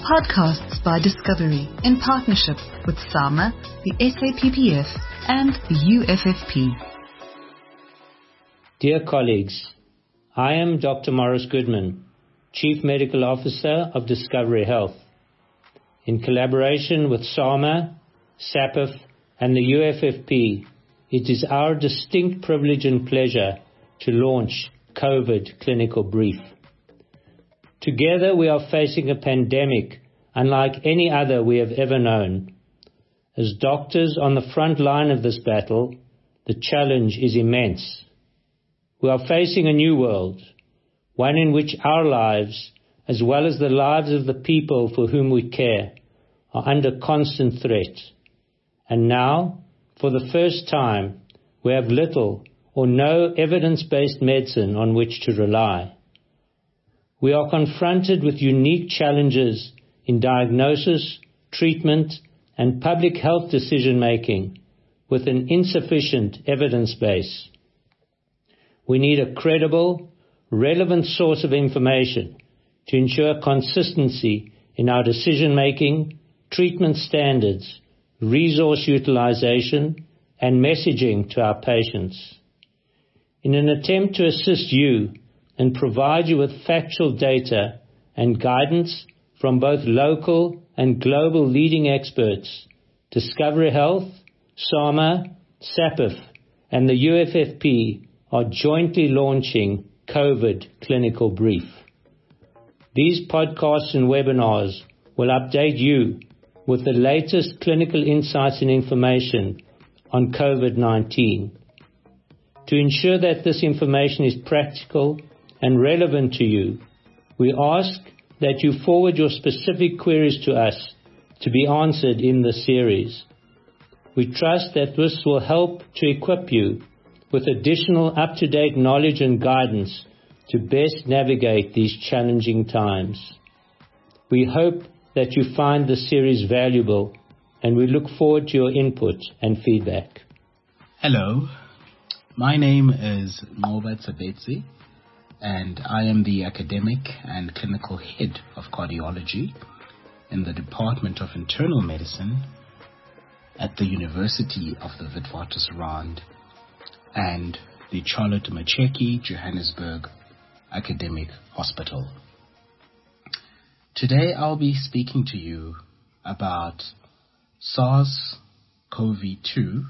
Podcasts by Discovery in partnership with SAMA, the SAPPF and the UFFP. Dear colleagues, I am Dr. Morris Goodman, Chief Medical Officer of Discovery Health. In collaboration with SAMA, SAPPF and the UFFP, it is our distinct privilege and pleasure to launch COVID Clinical Brief. Together we are facing a pandemic unlike any other we have ever known. As doctors on the front line of this battle, the challenge is immense. We are facing a new world, one in which our lives, as well as the lives of the people for whom we care, are under constant threat. And now, for the first time, we have little or no evidence-based medicine on which to rely. We are confronted with unique challenges in diagnosis, treatment, and public health decision-making with an insufficient evidence base. We need a credible, relevant source of information to ensure consistency in our decision-making, treatment standards, resource utilization, and messaging to our patients. In an attempt to assist you and provide you with factual data and guidance from both local and global leading experts, Discovery Health, SAMA, SAPPF, and the UFFP are jointly launching COVID Clinical Brief. These podcasts and webinars will update you with the latest clinical insights and information on COVID-19. To ensure that this information is practical and relevant to you, we ask that you forward your specific queries to us to be answered in the series. We trust that this will help to equip you with additional up-to-date knowledge and guidance to best navigate these challenging times. We hope that you find the series valuable, and we look forward to your input and feedback. Hello, my name is Norbert Sabetsi, and I am the academic and clinical head of cardiology in the Department of Internal Medicine at the University of the Witwatersrand and the Charlotte Maxeke Johannesburg Academic Hospital. Today I'll be speaking to you about SARS-CoV-2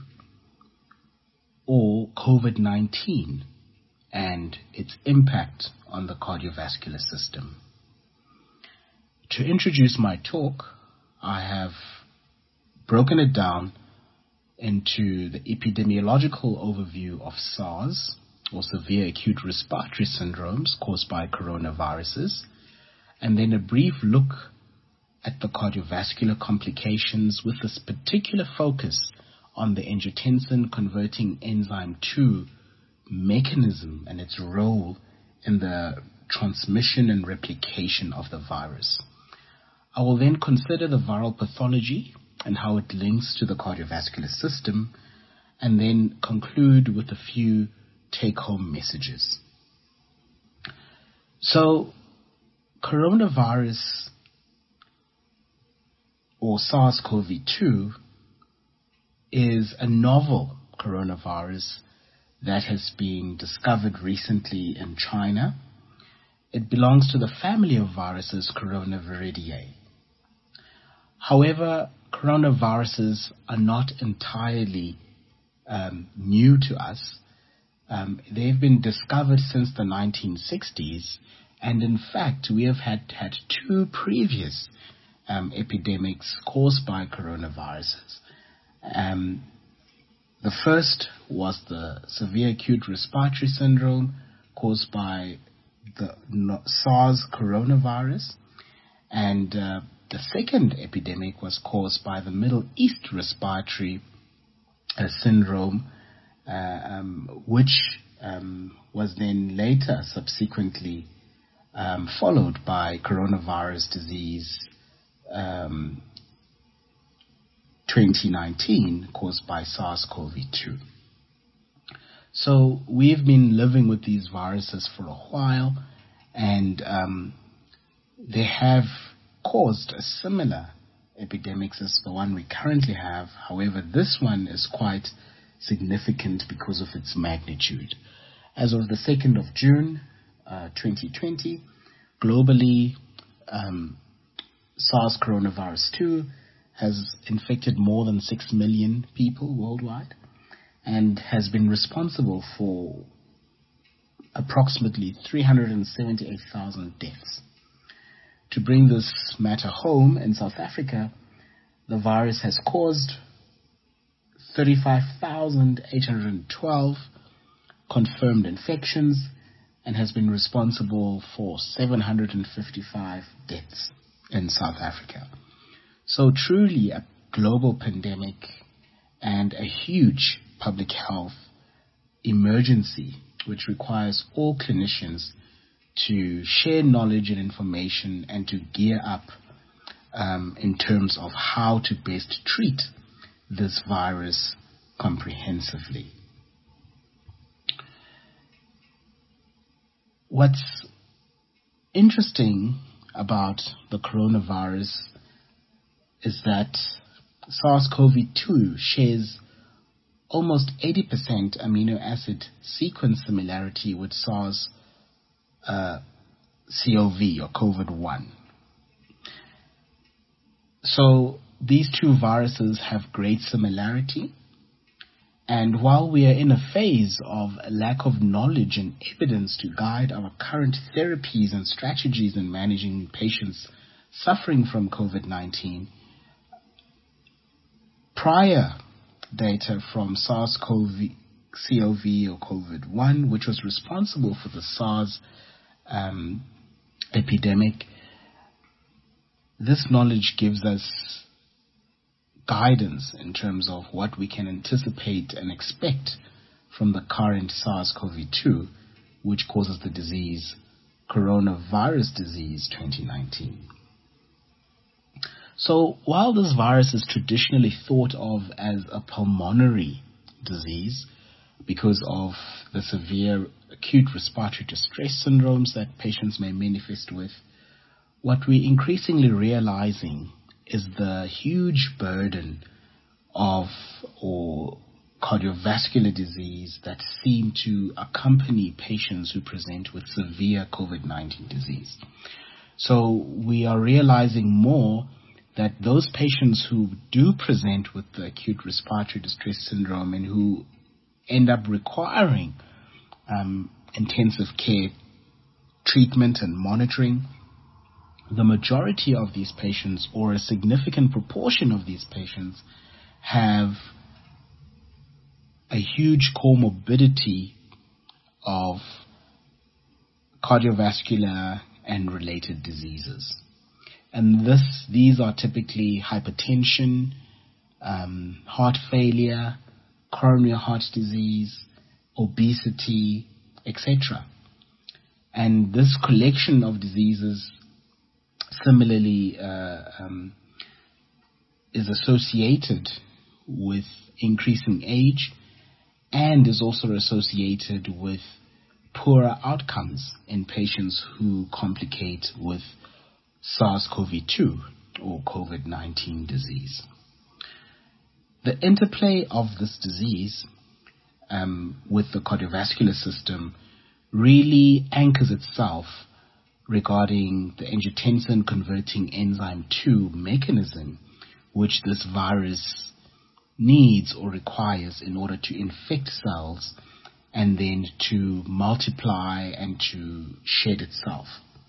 or COVID-19 and its impact on the cardiovascular system. To introduce my talk, I have broken it down into the epidemiological overview of SARS, or severe acute respiratory syndromes caused by coronaviruses, and then a brief look at the cardiovascular complications with this particular focus on the angiotensin converting enzyme 2 mechanism and its role in the transmission and replication of the virus. I will then consider the viral pathology and how it links to the cardiovascular system, and then conclude with a few take-home messages. So, coronavirus or SARS-CoV-2 is a novel coronavirus that has been discovered recently in China. It belongs to the family of viruses Coronaviridae. However, coronaviruses are not entirely new to us. They've been discovered since the 1960s, and in fact we have had two previous epidemics caused by coronaviruses. The first was the severe acute respiratory syndrome caused by the SARS coronavirus, and the second epidemic was caused by the Middle East respiratory syndrome, which was then later subsequently followed by coronavirus disease 2019 caused by SARS-CoV-2. So we've been living with these viruses for a while, and they have caused a similar epidemics as the one we currently have. However, this one is quite significant because of its magnitude. As of the 2nd of June 2020, globally, SARS coronavirus 2 has infected more than 6 million people worldwide and has been responsible for approximately 378,000 deaths. To bring this matter home, in South Africa, the virus has caused 35,812 confirmed infections and has been responsible for 755 deaths in South Africa. So truly a global pandemic and a huge public health emergency, which requires all clinicians to share knowledge and information and to gear up in terms of how to best treat this virus comprehensively. What's interesting about the coronavirus is that SARS-CoV-2 shares almost 80% amino acid sequence similarity with SARS-CoV or COVID-1. So these two viruses have great similarity, and while we are in a phase of a lack of knowledge and evidence to guide our current therapies and strategies in managing patients suffering from COVID-19, prior data from SARS-CoV or COVID-1, which was responsible for the SARS epidemic, this knowledge gives us guidance in terms of what we can anticipate and expect from the current SARS-CoV-2, which causes the disease coronavirus disease 2019. So while this virus is traditionally thought of as a pulmonary disease because of the severe acute respiratory distress syndromes that patients may manifest with, what we're increasingly realizing is the huge burden of cardiovascular disease that seem to accompany patients who present with severe COVID-19 disease. So we are realizing more that those patients who do present with the acute respiratory distress syndrome and who end up requiring intensive care treatment and monitoring, the majority of these patients, or a significant proportion of these patients, have a huge comorbidity of cardiovascular and related diseases. And these are typically hypertension, heart failure, coronary heart disease, obesity, etc. And this collection of diseases similarly is associated with increasing age and is also associated with poorer outcomes in patients who complicate with SARS-CoV-2 or COVID-19 disease. The interplay of this disease with the cardiovascular system really anchors itself regarding the angiotensin converting enzyme 2 mechanism, which this virus needs or requires in order to infect cells and then to multiply and to shed itself.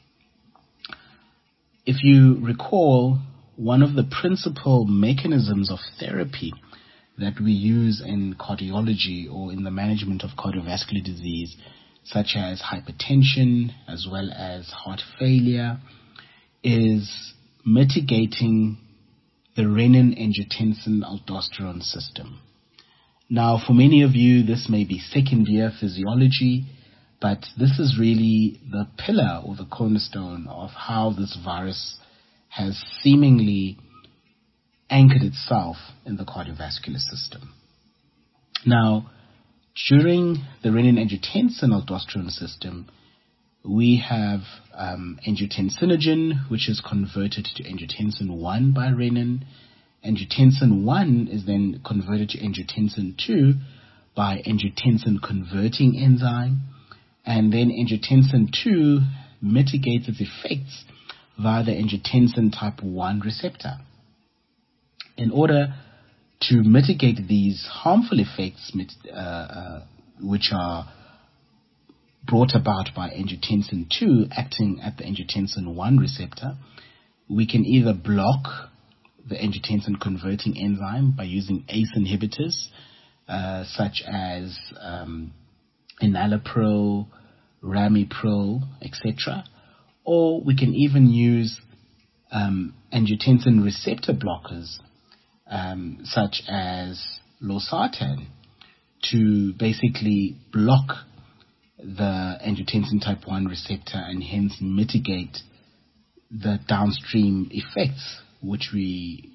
If you recall, one of the principal mechanisms of therapy that we use in cardiology or in the management of cardiovascular disease, such as hypertension as well as heart failure, is mitigating the renin-angiotensin-aldosterone system. Now, for many of you, this may be second-year physiology, but this is really the pillar or the cornerstone of how this virus has seemingly anchored itself in the cardiovascular system. Now, during the renin-angiotensin-aldosterone system, we have angiotensinogen, which is converted to angiotensin 1 by renin. Angiotensin 1 is then converted to angiotensin 2 by angiotensin converting enzyme. And then angiotensin 2 mitigates its effects via the angiotensin type 1 receptor. In order to mitigate these harmful effects, which are brought about by angiotensin 2 acting at the angiotensin 1 receptor, we can either block the angiotensin converting enzyme by using ACE inhibitors, such as enalapril, ramipril, etc. Or we can even use angiotensin receptor blockers, such as losartan, to basically block the angiotensin type 1 receptor and hence mitigate the downstream effects which we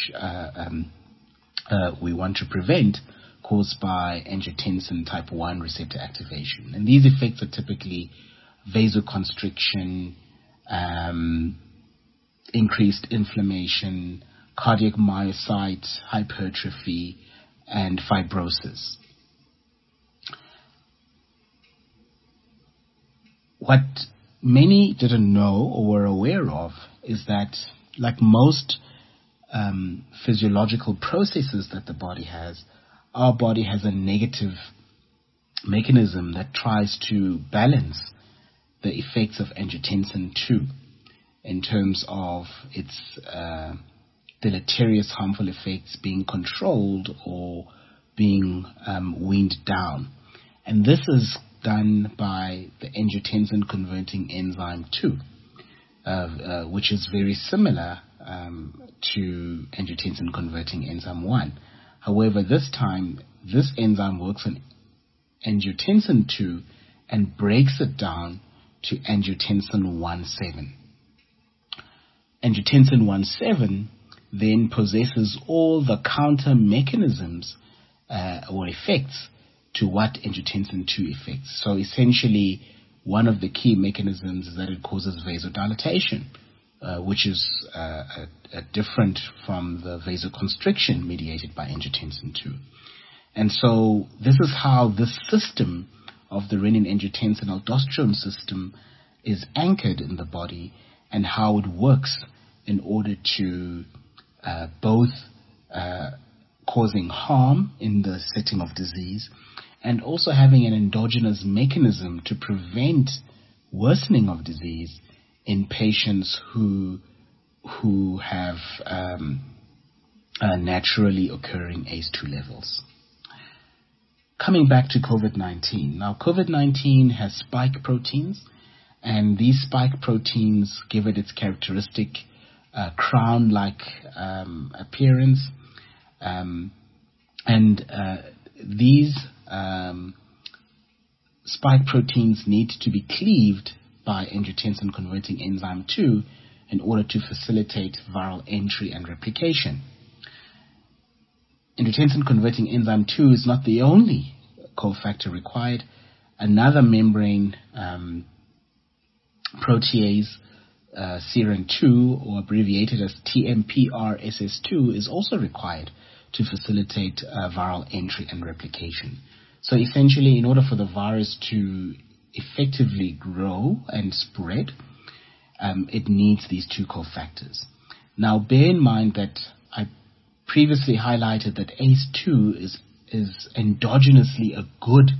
want to prevent, caused by angiotensin type 1 receptor activation. And these effects are typically vasoconstriction, increased inflammation, cardiac myocyte hypertrophy, and fibrosis. What many didn't know or were aware of is that, like most physiological processes that the body has, our body has a negative mechanism that tries to balance the effects of angiotensin 2 in terms of its deleterious harmful effects being controlled or being weaned down. And this is done by the angiotensin converting enzyme 2, which is very similar to angiotensin converting enzyme 1. However, this time, this enzyme works on angiotensin 2 and breaks it down to angiotensin 1,7. Angiotensin 1,7 then possesses all the counter mechanisms or effects to what angiotensin 2 affects. So essentially, one of the key mechanisms is that it causes vasodilatation, which is different from the vasoconstriction mediated by angiotensin 2. And so this is how this system of the renin-angiotensin-aldosterone system is anchored in the body, and how it works in order to both causing harm in the setting of disease, and also having an endogenous mechanism to prevent worsening of disease in patients who have naturally occurring ACE2 levels. Coming back to COVID-19. Now, COVID-19 has spike proteins, and these spike proteins give it its characteristic crown-like appearance. These spike proteins need to be cleaved by angiotensin converting enzyme 2 in order to facilitate viral entry and replication. Angiotensin converting enzyme 2 is not the only cofactor required. Another membrane protease, serine2, or abbreviated as TMPRSS2, is also required to facilitate viral entry and replication. So essentially, in order for the virus to effectively grow and spread, it needs these two cofactors. Now, bear in mind that I previously highlighted that ACE2 is endogenously a good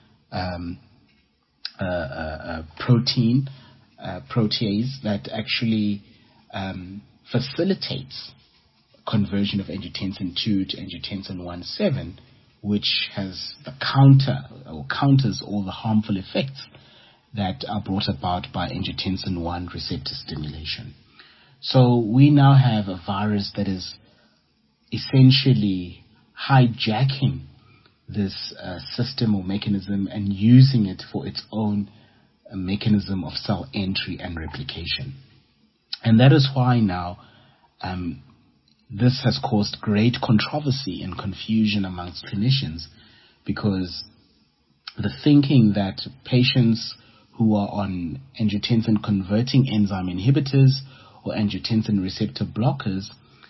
protease that actually facilitates conversion of angiotensin 2 to angiotensin 1,7, which has the counters all the harmful effects that are brought about by angiotensin 1 receptor stimulation. So we now have a virus that is essentially hijacking this system or mechanism and using it for its own mechanism of cell entry and replication. And that is why now this has caused great controversy and confusion amongst clinicians, because the thinking that patients who are on angiotensin-converting enzyme inhibitors or angiotensin receptor blockers,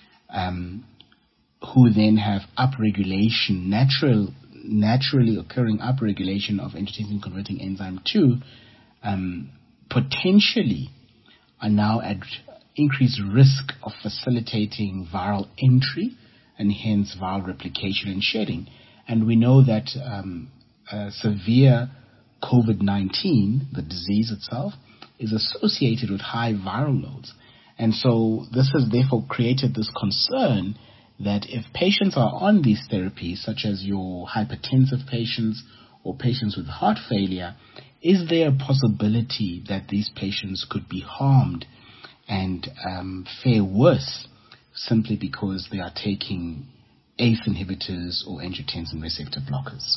who then have upregulation, naturally occurring upregulation of angiotensin-converting enzyme 2, potentially are now at increased risk of facilitating viral entry and hence viral replication and shedding. And we know that severe COVID-19, the disease itself, is associated with high viral loads. And so this has therefore created this concern that if patients are on these therapies, such as your hypertensive patients or patients with heart failure, is there a possibility that these patients could be harmed and fare worse simply because they are taking ACE inhibitors or angiotensin receptor blockers?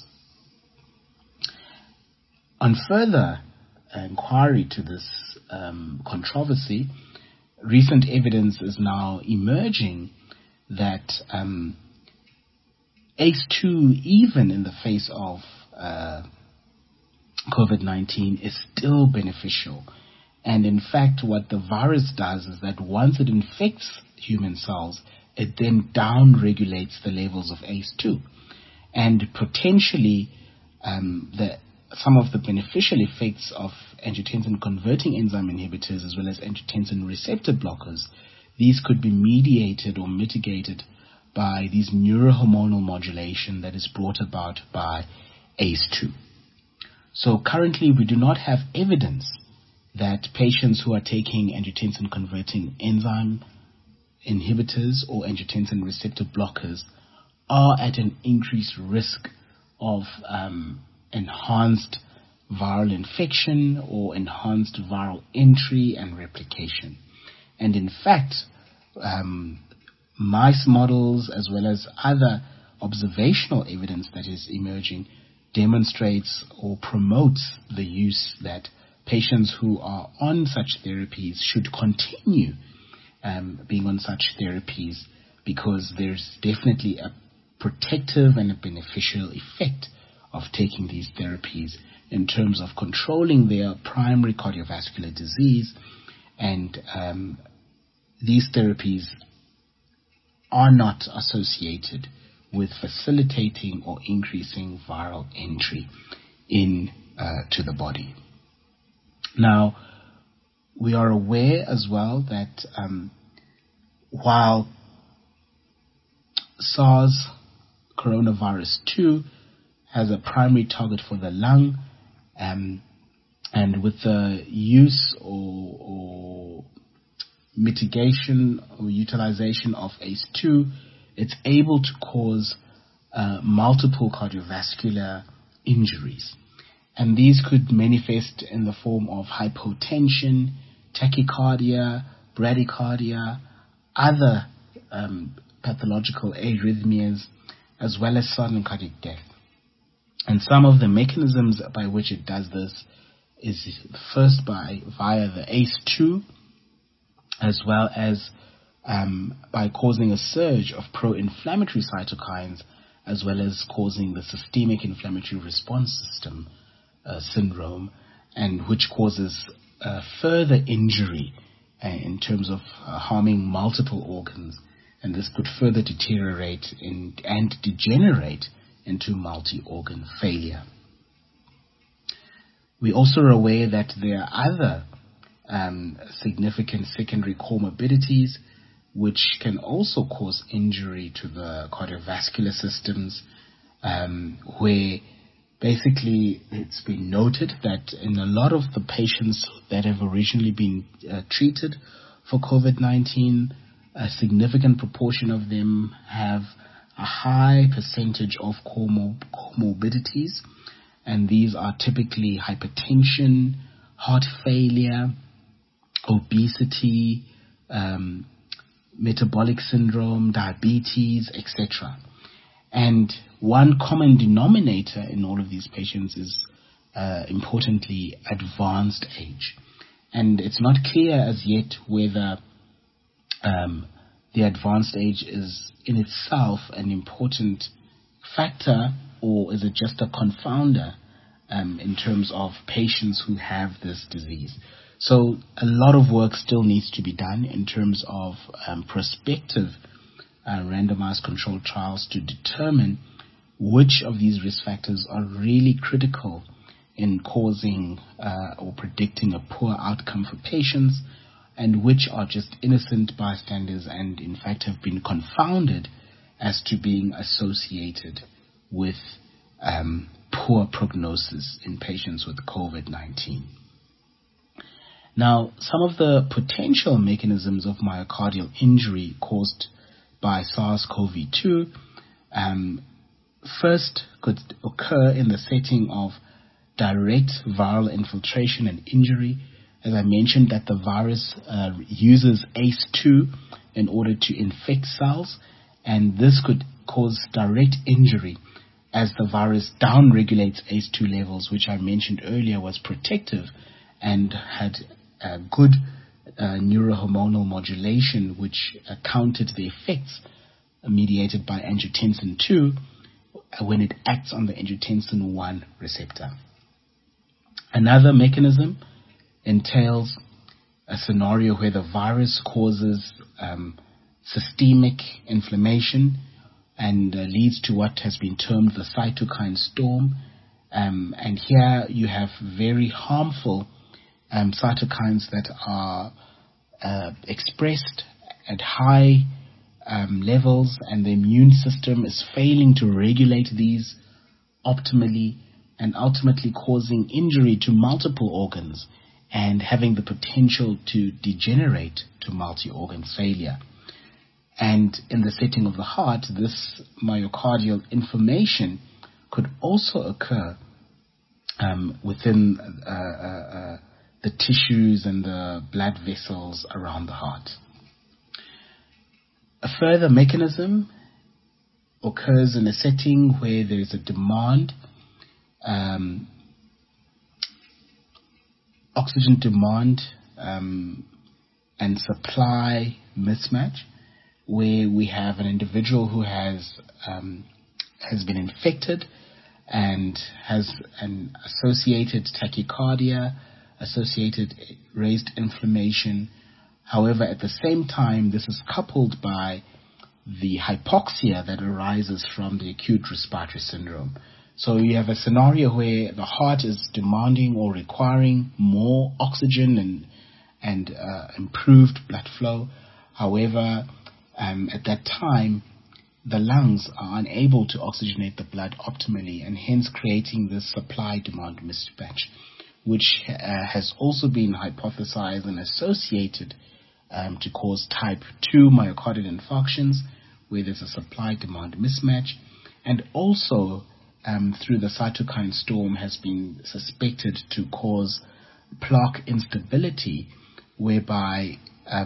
On further inquiry to this controversy, recent evidence is now emerging that ACE2, even in the face of COVID-19, is still beneficial. And in fact, what the virus does is that once it infects human cells, it then down-regulates the levels of ACE2. And potentially, some of the beneficial effects of angiotensin-converting enzyme inhibitors as well as angiotensin receptor blockers, these could be mediated or mitigated by these neurohormonal modulation that is brought about by ACE2. So currently we do not have evidence that patients who are taking angiotensin-converting enzyme inhibitors or angiotensin receptor blockers are at an increased risk of enhanced viral infection or enhanced viral entry and replication. And in fact, mice models as well as other observational evidence that is emerging demonstrates or promotes the use that patients who are on such therapies should continue being on such therapies, because there's definitely a protective and a beneficial effect of taking these therapies in terms of controlling their primary cardiovascular disease. And these therapies are not associated with facilitating or increasing viral entry to the body. Now, we are aware as well that while SARS coronavirus 2 has a primary target for the lung, and with the use or mitigation or utilization of ACE2, it's able to cause multiple cardiovascular injuries. And these could manifest in the form of hypotension, tachycardia, bradycardia, other pathological arrhythmias, as well as sudden cardiac death. And some of the mechanisms by which it does this is first via the ACE2, as well as by causing a surge of pro-inflammatory cytokines, as well as causing the systemic inflammatory response system syndrome, and which causes further injury in terms of harming multiple organs, and this could further deteriorate and degenerate into multi-organ failure. We also are aware that there are other significant secondary comorbidities which can also cause injury to the cardiovascular systems, where basically it's been noted that in a lot of the patients that have originally been treated for COVID-19, a significant proportion of them have a high percentage of comorbidities, and these are typically hypertension, heart failure, obesity, metabolic syndrome, diabetes, etc. And one common denominator in all of these patients is, importantly, advanced age. And it's not clear as yet whether the advanced age is in itself an important factor, or is it just a confounder in terms of patients who have this disease. So a lot of work still needs to be done in terms of prospective randomized controlled trials to determine which of these risk factors are really critical in causing or predicting a poor outcome for patients, and which are just innocent bystanders and in fact have been confounded as to being associated with poor prognosis in patients with COVID-19. Now, some of the potential mechanisms of myocardial injury caused by SARS-CoV-2 first could occur in the setting of direct viral infiltration and injury. As I mentioned, that the virus uses ACE2 in order to infect cells, and this could cause direct injury as the virus downregulates ACE2 levels, which I mentioned earlier was protective and had good neurohormonal modulation, which countered the effects mediated by angiotensin II when it acts on the angiotensin I receptor. Another mechanism entails a scenario where the virus causes systemic inflammation and leads to what has been termed the cytokine storm. And here you have very harmful cytokines that are expressed at high levels, and the immune system is failing to regulate these optimally and ultimately causing injury to multiple organs and having the potential to degenerate to multi-organ failure. And in the setting of the heart, this myocardial inflammation could also occur within the tissues and the blood vessels around the heart. A further mechanism occurs in a setting where there is a demand, oxygen demand and supply mismatch, where we have an individual who has been infected and has an associated tachycardia, associated raised inflammation. However, at the same time, this is coupled by the hypoxia that arises from the acute respiratory syndrome. So you have a scenario where the heart is demanding or requiring more oxygen and improved blood flow. However, at that time, the lungs are unable to oxygenate the blood optimally, and hence creating this supply-demand mismatch, which has also been hypothesized and associated to cause type 2 myocardial infarctions, where there's a supply-demand mismatch, and also through the cytokine storm has been suspected to cause plaque instability, whereby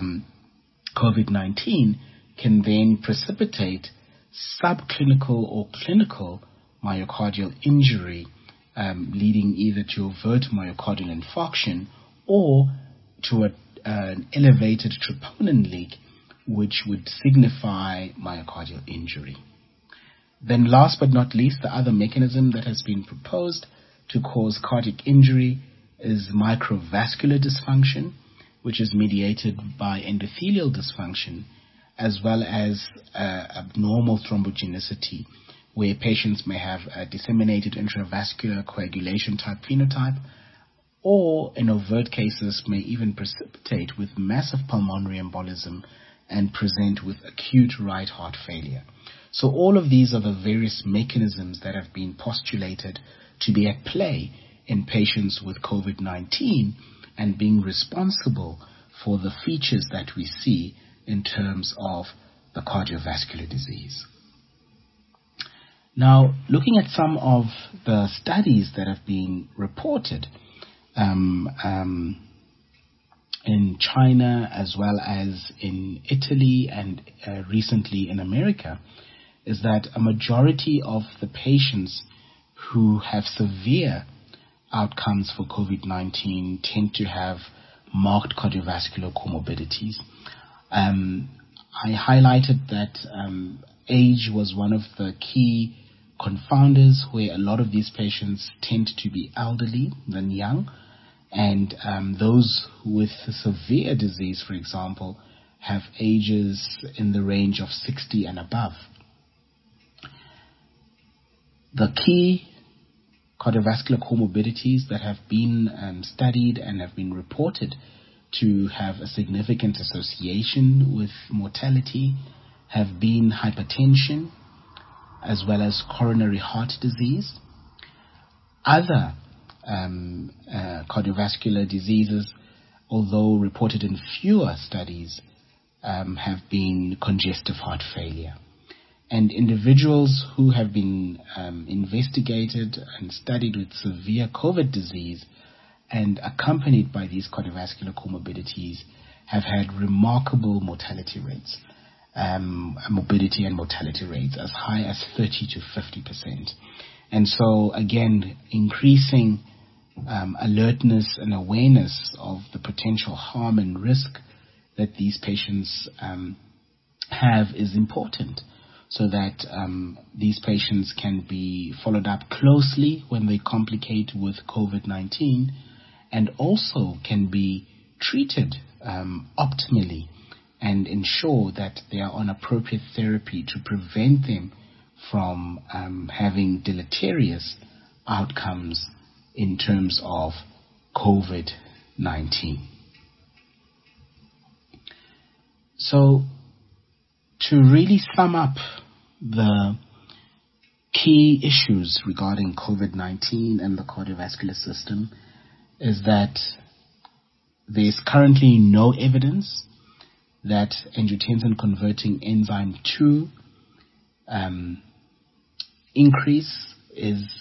COVID-19 can then precipitate subclinical or clinical myocardial injury, leading either to overt myocardial infarction or to an elevated troponin leak, which would signify myocardial injury. Then last but not least, the other mechanism that has been proposed to cause cardiac injury is microvascular dysfunction, which is mediated by endothelial dysfunction, as well as abnormal thrombogenicity, where patients may have a disseminated intravascular coagulation type phenotype, or in overt cases may even precipitate with massive pulmonary embolism and present with acute right heart failure. So all of these are the various mechanisms that have been postulated to be at play in patients with COVID-19 and being responsible for the features that we see in terms of the cardiovascular disease. Now, looking at some of the studies that have been reported in China as well as in Italy and recently in America, is that a majority of the patients who have severe outcomes for COVID-19 tend to have marked cardiovascular comorbidities. I highlighted that age was one of the key confounders where a lot of these patients tend to be elderly than young, and those with severe disease, for example, have ages in the range of 60 and above. The key cardiovascular comorbidities that have been studied and have been reported to have a significant association with mortality have been hypertension as well as coronary heart disease. Other cardiovascular diseases, although reported in fewer studies, have been congestive heart failure. And individuals who have been investigated and studied with severe COVID disease and accompanied by these cardiovascular comorbidities have had remarkable mortality rates, morbidity and mortality rates as high as 30 to 50%. And so, again, increasing alertness and awareness of the potential harm and risk that these patients have is important, so that these patients can be followed up closely when they complicate with COVID-19 and also can be treated optimally and ensure that they are on appropriate therapy to prevent them from having deleterious outcomes in terms of COVID-19. So, to really sum up the key issues regarding COVID-19 and the cardiovascular system is that there is currently no evidence that angiotensin-converting enzyme 2 increase is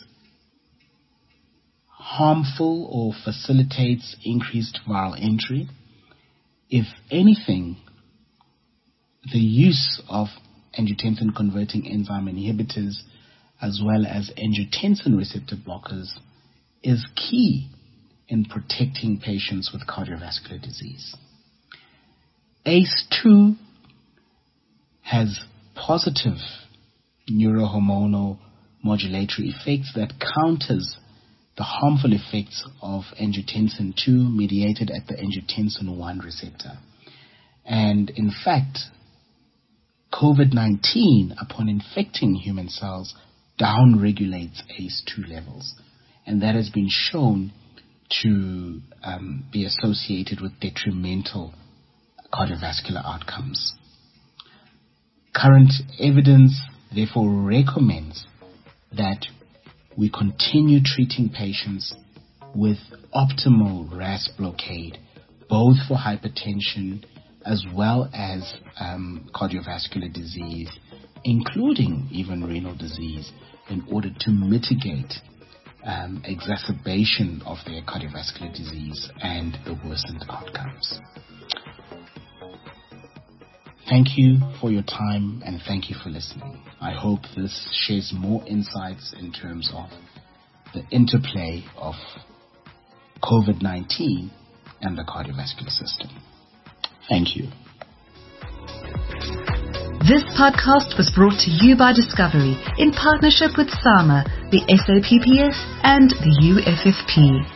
harmful or facilitates increased viral entry. If anything, the use of angiotensin-converting enzyme inhibitors as well as angiotensin receptor blockers is key in protecting patients with cardiovascular disease. ACE2 has positive neurohormonal modulatory effects that counters the harmful effects of angiotensin 2 mediated at the angiotensin 1 receptor. And in fact, COVID-19, upon infecting human cells, downregulates ACE2 levels. And that has been shown to be associated with detrimental cardiovascular outcomes. Current evidence, therefore, recommends that we continue treating patients with optimal RAS blockade, both for hypertension as well as cardiovascular disease, including even renal disease, in order to mitigate exacerbation of their cardiovascular disease and the worsened outcomes. Thank you for your time and thank you for listening. I hope this shares more insights in terms of the interplay of COVID-19 and the cardiovascular system. Thank you. This podcast was brought to you by Discovery in partnership with SAMA, the SAPPF and the UFFP.